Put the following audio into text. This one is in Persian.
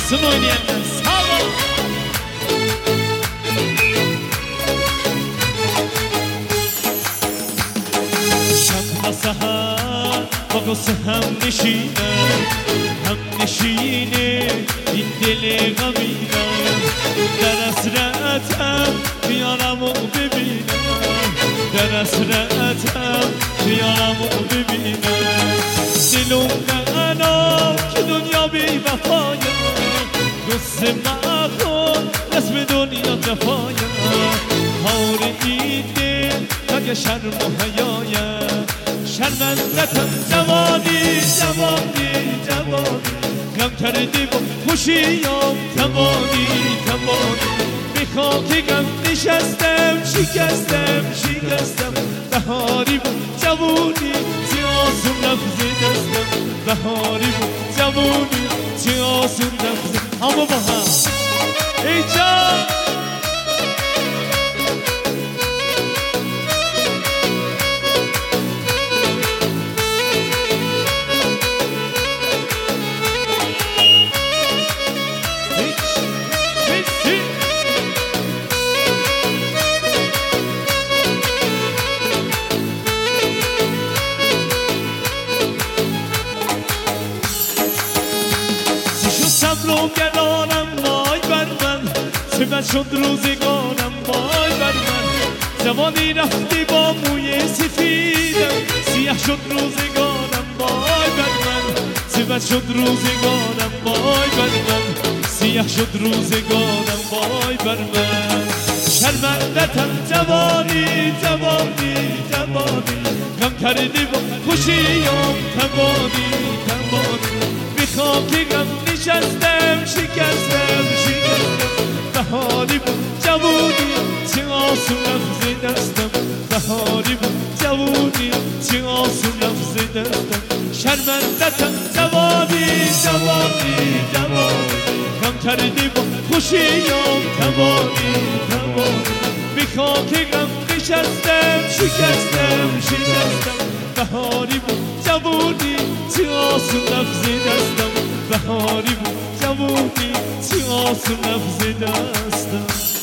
Gelsin oynayanlar. Sağ ol. Şakla sahar Babası hem nişine این دل غمینم در حسرتم خیالمو ببینم در حسرتم خیالمو ببینم دلم نگنا که دنیا بی وفایم قصه مکن رسم دنیا جفایم حال این دل مگه شرم و حیایم شرمندتم جوانی غم کردی با خوشیام تمانی به خاک غم نشستم شکستم بهاری بود جوونی چه آسون لفظ دستم بهاری بود جوونی چه آسون لفظ اما با هم ای جان شد روزگارم وای بر من جوانی رفتی با موی سفیدم سیاه شد روزگارم وای بر من سیاه شد روزگارم وای بر من سیاه شد روزگارم وای بر من شرمندتم جوانی غم کردی با خوشیام تمانی به خاک غم نشستم شکستم بهاری بود جوونی چه آسون لفظ دستم بهاری بود جوونی چه آسون لفظ دستم شرمندتم جوانی غم کردی با خوشیام تمانی به خاک غم نشستم شکستم بهاری بود جوونی چه آسون لفظ دستم بهاری بود جوونی چه آسون لفظ دستم